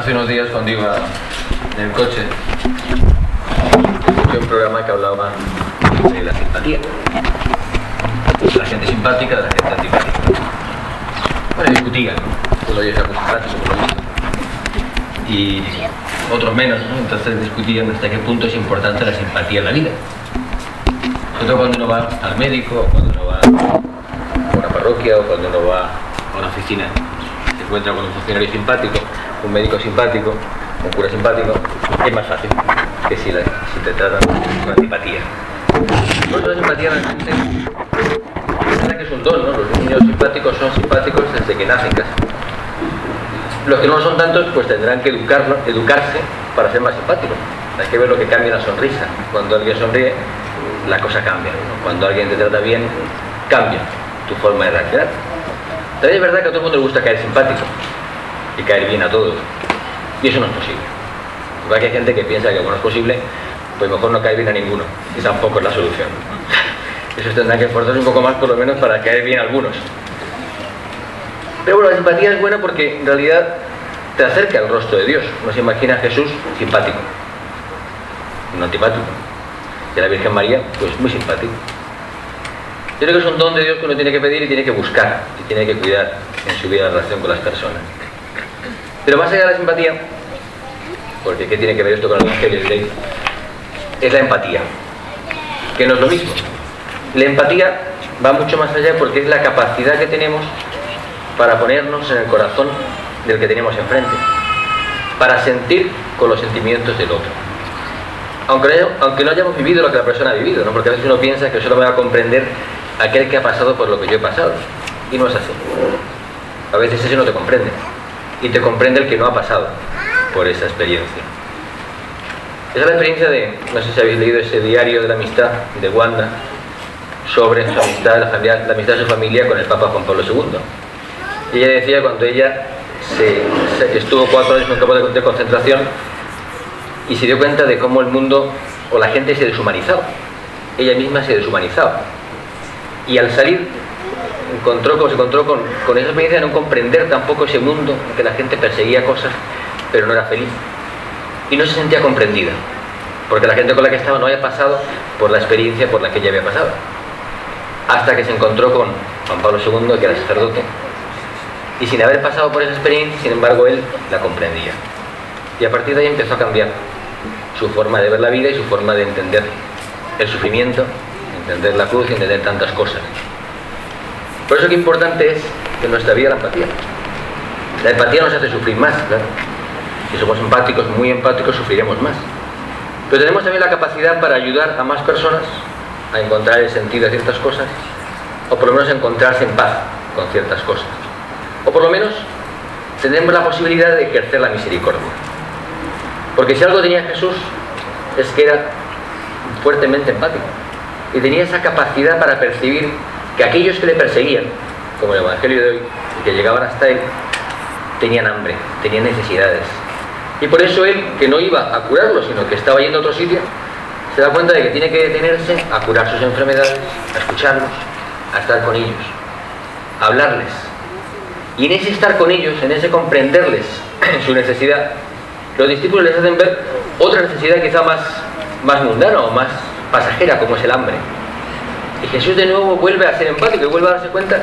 Hace unos días, cuando iba en el coche, escuché un programa que hablaba de la simpatía. La gente simpática de la gente antipática. Bueno, discutían. Uno de ellos era muy simpático, por lo visto. Y otros menos, ¿no? Entonces discutían hasta qué punto es importante la simpatía en la vida. Sobre todo cuando uno va al médico, o cuando uno va a una parroquia, o cuando uno va a una oficina. Se encuentra con un funcionario simpático, un médico simpático, un cura simpático, es más fácil que si te tratan con antipatía. Por eso la simpatía realmente es un don, ¿no? Los niños simpáticos son simpáticos desde que nacen casi. Los que no son tantos, pues tendrán que educarse para ser más simpáticos. Hay que ver lo que cambia la sonrisa. Cuando alguien sonríe, la cosa cambia, ¿no? Cuando alguien te trata bien, cambia tu forma de reaccionar. También es verdad que a todo el mundo le gusta caer simpático y caer bien a todos. Y eso no es posible. Igual que hay gente que piensa que como no es posible, pues mejor no caer bien a ninguno. Y tampoco es la solución. Eso tendrán que esforzarse un poco más, por lo menos, para caer bien a algunos. Pero bueno, la simpatía es buena porque en realidad te acerca al rostro de Dios. Uno se imagina a Jesús simpático, no antipático. Y a la Virgen María, pues muy simpático. Yo creo que es un don de Dios que uno tiene que pedir y tiene que buscar y tiene que cuidar en su vida en relación con las personas. Pero más allá de la simpatía, porque ¿qué tiene que ver esto con el Evangelio? Diréis, es la empatía, que no es lo mismo. La empatía va mucho más allá porque es la capacidad que tenemos para ponernos en el corazón del que tenemos enfrente, para sentir con los sentimientos del otro. Aunque no hayamos vivido lo que la persona ha vivido, ¿no? Porque a veces uno piensa que solo me va a comprender aquel que ha pasado por lo que yo he pasado. Y no es así. A veces ese no te comprende. Y te comprende el que no ha pasado por esa experiencia. Esa es la experiencia de, no sé si habéis leído ese diario de la amistad de Wanda, sobre su amistad, la amistad de su familia con el Papa Juan Pablo II. Y ella decía, cuando ella estuvo 4 años en un campo de concentración y se dio cuenta de cómo el mundo o la gente se deshumanizaba, ella misma se deshumanizaba, y al salir se encontró con esa experiencia de no comprender tampoco ese mundo en que la gente perseguía cosas pero no era feliz y no se sentía comprendida porque la gente con la que estaba no había pasado por la experiencia por la que ella había pasado, hasta que se encontró con Juan Pablo II, que era sacerdote, y sin haber pasado por esa experiencia, sin embargo, él la comprendía. Y a partir de ahí empezó a cambiar su forma de ver la vida y su forma de entender el sufrimiento, entender la cruz y entender tantas cosas. Por eso que importante es que en nuestra vida la empatía. La empatía nos hace sufrir más, claro. Si somos empáticos, muy empáticos, sufriremos más. Pero tenemos también la capacidad para ayudar a más personas a encontrar el sentido de ciertas cosas, o por lo menos a encontrarse en paz con ciertas cosas. O por lo menos tenemos la posibilidad de ejercer la misericordia. Porque si algo tenía Jesús es que era fuertemente empático y tenía esa capacidad para percibir que aquellos que le perseguían, como el Evangelio de hoy, y que llegaban hasta él, tenían hambre, tenían necesidades. Y por eso él, que no iba a curarlos, sino que estaba yendo a otro sitio, se da cuenta de que tiene que detenerse a curar sus enfermedades, a escucharlos, a estar con ellos, a hablarles. Y en ese estar con ellos, en ese comprenderles su necesidad, los discípulos les hacen ver otra necesidad quizá más mundana o más pasajera, como es el hambre. Y Jesús de nuevo vuelve a ser empático y vuelve a darse cuenta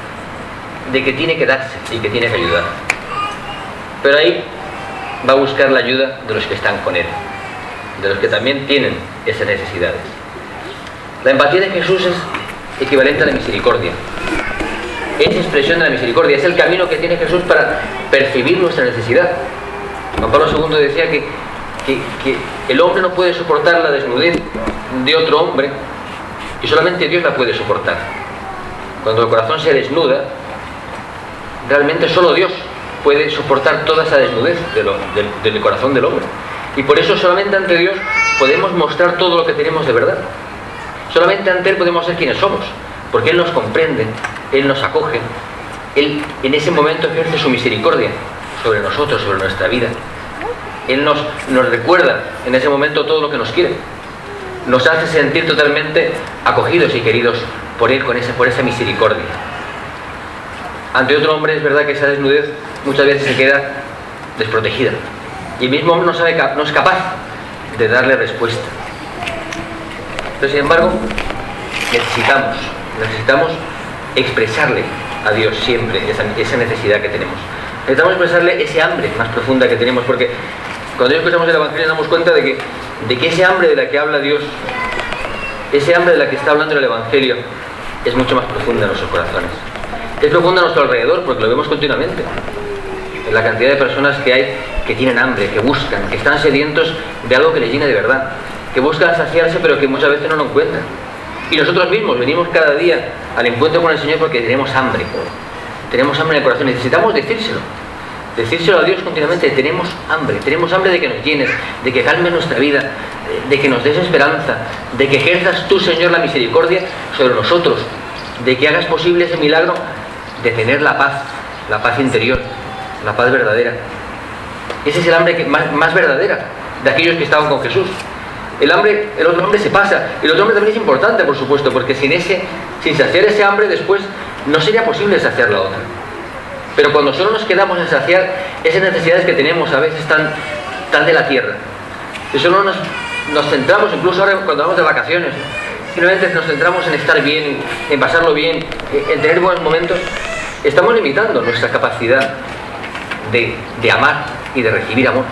de que tiene que darse y que tiene que ayudar. Pero ahí va a buscar la ayuda de los que están con él, de los que también tienen esas necesidades. La empatía de Jesús es equivalente a la misericordia. Es expresión de la misericordia, es el camino que tiene Jesús para percibir nuestra necesidad. Juan Pablo II decía que el hombre no puede soportar la desnudez de otro hombre y solamente Dios la puede soportar. Cuando el corazón se desnuda, realmente solo Dios puede soportar toda esa desnudez del corazón del hombre. Y por eso solamente ante Dios podemos mostrar todo lo que tenemos de verdad. Solamente ante Él podemos ser quienes somos, porque Él nos comprende, Él nos acoge, Él en ese momento ejerce su misericordia sobre nosotros, sobre nuestra vida. Él nos recuerda en ese momento todo lo que nos quiere. Nos hace sentir totalmente acogidos y queridos por Él, por esa misericordia. Ante otro hombre es verdad que esa desnudez muchas veces se queda desprotegida. Y el mismo hombre no es capaz de darle respuesta. Pero sin embargo, necesitamos expresarle a Dios siempre esa necesidad que tenemos. Necesitamos expresarle ese hambre más profunda que tenemos, porque cuando escuchamos el Evangelio nos damos cuenta de que ese hambre de la que habla Dios, ese hambre de la que está hablando el Evangelio, es mucho más profunda en nuestros corazones. Es profunda a nuestro alrededor, porque lo vemos continuamente. En la cantidad de personas que hay que tienen hambre, que buscan, que están sedientos de algo que les llene de verdad, que buscan saciarse pero que muchas veces no lo encuentran. Y nosotros mismos venimos cada día al encuentro con el Señor porque tenemos hambre. Tenemos hambre en el corazón. Necesitamos decírselo a Dios continuamente. Tenemos hambre de que nos llenes, de que calmes nuestra vida, de que nos des esperanza, de que ejerzas tú, Señor, la misericordia sobre nosotros, de que hagas posible ese milagro de tener la paz interior, la paz verdadera. Ese es el hambre más verdadera de aquellos que estaban con Jesús. El otro hambre se pasa. Y el otro hambre también es importante, por supuesto, porque sin saciar ese hambre después no sería posible saciar la otra. Pero cuando solo nos quedamos en saciar esas necesidades que tenemos, a veces tan de la tierra, y solo nos centramos, incluso ahora cuando vamos de vacaciones, simplemente nos centramos en estar bien, en pasarlo bien, en tener buenos momentos, estamos limitando nuestra capacidad de amar y de recibir amor.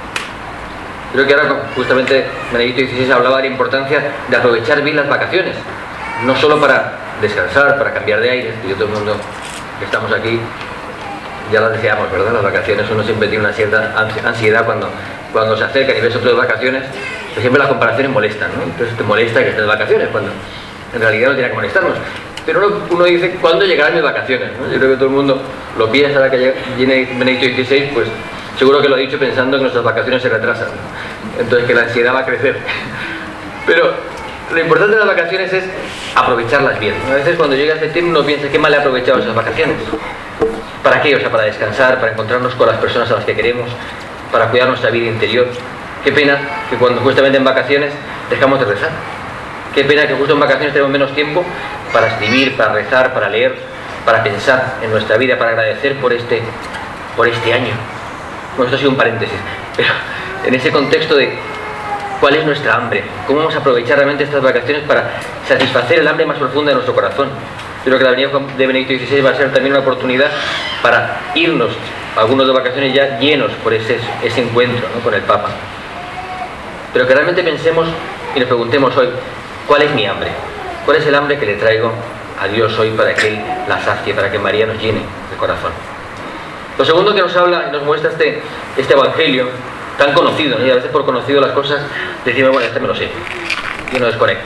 Creo que ahora justamente Benedicto XVI hablaba de la importancia de aprovechar bien las vacaciones, no solo para descansar, para cambiar de aire, y todo el mundo que estamos aquí ya las deseamos, ¿verdad? Las vacaciones, uno siempre tiene una cierta ansiedad cuando se acerca y ves otro de vacaciones, pues siempre las comparaciones molestan, ¿no? Entonces te molesta que estés de vacaciones, cuando en realidad no tiene que molestarnos. Pero uno dice, ¿cuándo llegarán mis vacaciones? ¿No? Yo creo que todo el mundo lo piensa, ahora que viene Benedicto XVI, pues seguro que lo ha dicho pensando que nuestras vacaciones se retrasan, ¿no? Entonces que la ansiedad va a crecer. Pero lo importante de las vacaciones es aprovecharlas bien. A veces cuando llega septiembre uno piensa, qué mal he aprovechado esas vacaciones. ¿Para qué? O sea, para descansar, para encontrarnos con las personas a las que queremos, para cuidar nuestra vida interior. Qué pena que cuando justamente en vacaciones dejamos de rezar. Qué pena que justo en vacaciones tenemos menos tiempo para escribir, para rezar, para leer, para pensar en nuestra vida, para agradecer por este año. Bueno, esto ha sido un paréntesis, pero en ese contexto de cuál es nuestra hambre, cómo vamos a aprovechar realmente estas vacaciones para satisfacer el hambre más profunda de nuestro corazón. Yo creo que la venida de Benedicto XVI va a ser también una oportunidad para irnos algunos de vacaciones ya llenos por ese encuentro, ¿no?, con el Papa. Pero que realmente pensemos y nos preguntemos hoy, ¿cuál es mi hambre? ¿Cuál es el hambre que le traigo a Dios hoy para que Él la sacie, para que María nos llene el corazón? Lo segundo que nos habla y nos muestra este Evangelio tan conocido, ¿no? Y a veces por conocido las cosas decimos, bueno, este me lo sé, y uno desconecta.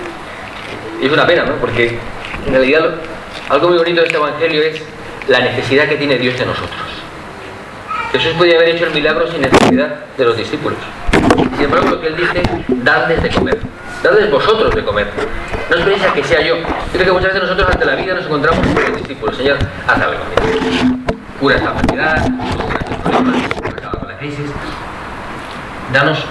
Y es una pena, ¿no? Porque en realidad algo muy bonito de este Evangelio es la necesidad que tiene Dios de nosotros. Jesús podía haber hecho el milagro sin necesidad de los discípulos. Sin embargo, lo que Él dice, dadles de comer. Dadles vosotros de comer. No esperéis a que sea yo. Yo creo que muchas veces nosotros ante la vida nos encontramos con los discípulos. Señor, haz algo. Cura esta enfermedad, cura estos problemas, acaba con la crisis. Danos,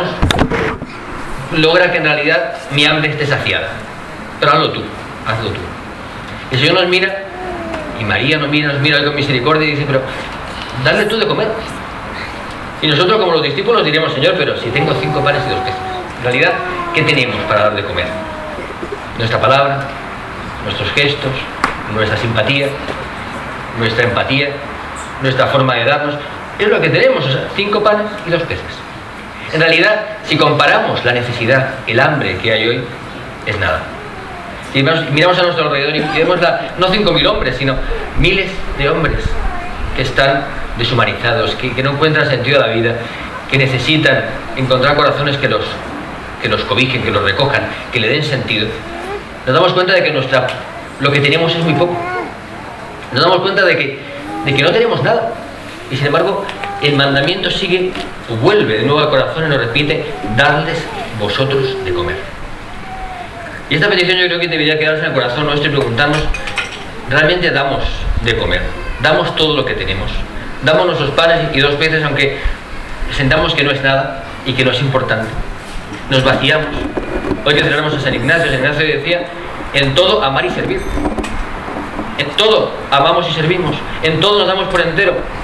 logra que en realidad mi hambre esté saciada. Pero hazlo tú. El Señor nos mira, y María nos mira con misericordia y dice, pero dale tú de comer. Y nosotros, como los discípulos, diremos, Señor, pero si tengo 5 panes y 2 peces. En realidad, ¿qué tenemos para dar de comer? Nuestra palabra, nuestros gestos, nuestra simpatía, nuestra empatía, nuestra forma de darnos. Es lo que tenemos, o sea, 5 panes y 2 peces. En realidad, si comparamos la necesidad, el hambre que hay hoy, es nada. Si miramos a nuestro alrededor y vemos no 5.000 hombres, sino miles de hombres que están deshumanizados, que no encuentran sentido a la vida, que necesitan encontrar corazones que los cobijen, que los recojan, que le den sentido. Nos damos cuenta de que lo que tenemos es muy poco. Nos damos cuenta de que no tenemos nada. Y sin embargo, el mandamiento vuelve de nuevo al corazón y nos repite, dadles vosotros de comer. Y esta petición yo creo que debería quedarse en el corazón nuestro y preguntarnos, ¿realmente damos de comer? ¿Damos todo lo que tenemos? ¿Damos nuestros panes y 2 peces aunque sentamos que no es nada y que no es importante? Nos vaciamos. Hoy que celebramos a San Ignacio decía, en todo amar y servir. En todo amamos y servimos. En todo nos damos por entero.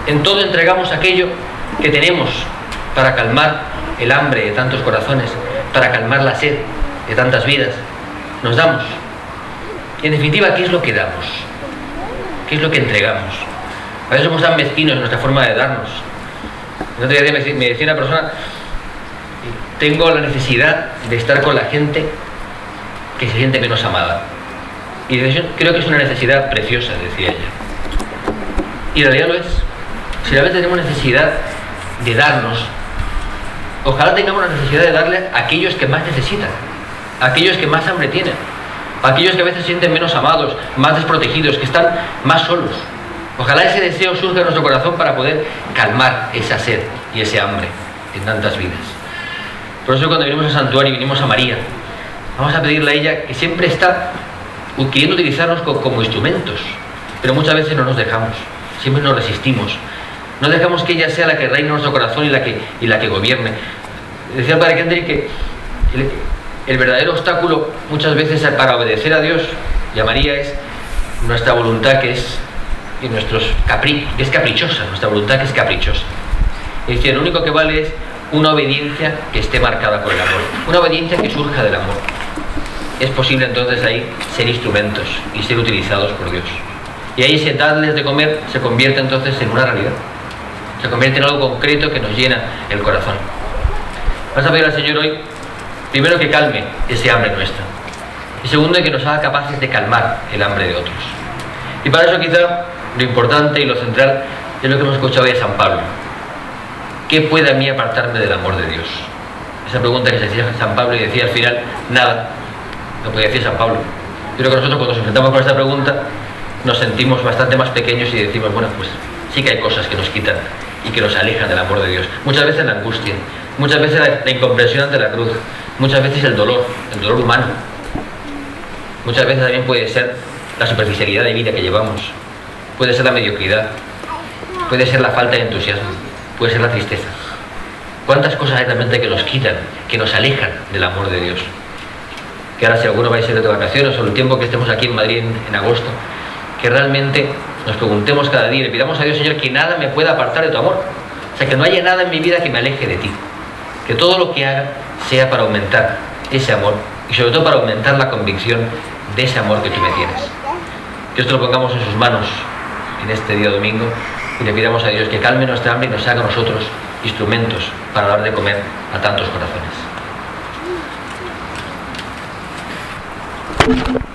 En todo entregamos aquello que tenemos para calmar el hambre de tantos corazones, para calmar la sed de tantas vidas. Nos damos. Y en definitiva, ¿qué es lo que damos? ¿Qué es lo que entregamos? A veces somos tan mezquinos en nuestra forma de darnos. El otro día me decía una persona: tengo la necesidad de estar con la gente que se siente menos amada. Y creo que es una necesidad preciosa, decía ella. Y en realidad lo es. Si realmente tenemos necesidad de darnos, ojalá tengamos la necesidad de darle a aquellos que más necesitan, a aquellos que más hambre tienen, a aquellos que a veces se sienten menos amados, más desprotegidos, que están más solos. Ojalá ese deseo surja en nuestro corazón para poder calmar esa sed y ese hambre en tantas vidas. Por eso cuando venimos al santuario y venimos a María, vamos a pedirle a ella, que siempre está queriendo utilizarnos como instrumentos, pero muchas veces no nos dejamos, siempre nos resistimos. No dejamos que ella sea la que reine en nuestro corazón y la que gobierne. Decía el Padre Kendrick que el verdadero obstáculo muchas veces para obedecer a Dios y a María es nuestra voluntad, que es caprichosa, nuestra voluntad que es caprichosa. Es decir, lo único que vale es una obediencia que esté marcada por el amor, una obediencia que surja del amor. Es posible entonces ahí ser instrumentos y ser utilizados por Dios. Y ahí ese darles de comer se convierte entonces en una realidad. Se convierte en algo concreto que nos llena el corazón. Vamos a pedir al Señor hoy, primero, que calme ese hambre nuestra. Y segundo, que nos haga capaces de calmar el hambre de otros. Y para eso quizá lo importante y lo central es lo que hemos escuchado hoy de San Pablo. ¿Qué puede a mí apartarme del amor de Dios? Esa pregunta que se hacía San Pablo y decía al final, nada. Lo podía decir San Pablo. Yo creo que nosotros cuando nos enfrentamos con esta pregunta nos sentimos bastante más pequeños y decimos, bueno, pues sí que hay cosas que nos quitan y que nos alejan del amor de Dios. Muchas veces la angustia, muchas veces la incomprensión ante la cruz, muchas veces el dolor humano. Muchas veces también puede ser la superficialidad de vida que llevamos, puede ser la mediocridad, puede ser la falta de entusiasmo, puede ser la tristeza. ¿Cuántas cosas hay realmente que nos quitan, que nos alejan del amor de Dios? Que ahora, si alguno va a ir de vacaciones o el tiempo que estemos aquí en Madrid en agosto, que realmente nos preguntemos cada día y le pidamos a Dios, Señor, que nada me pueda apartar de tu amor. O sea, que no haya nada en mi vida que me aleje de ti. Que todo lo que haga sea para aumentar ese amor y sobre todo para aumentar la convicción de ese amor que tú me tienes. Que esto lo pongamos en sus manos en este día domingo y le pidamos a Dios que calme nuestra hambre y nos haga a nosotros instrumentos para dar de comer a tantos corazones.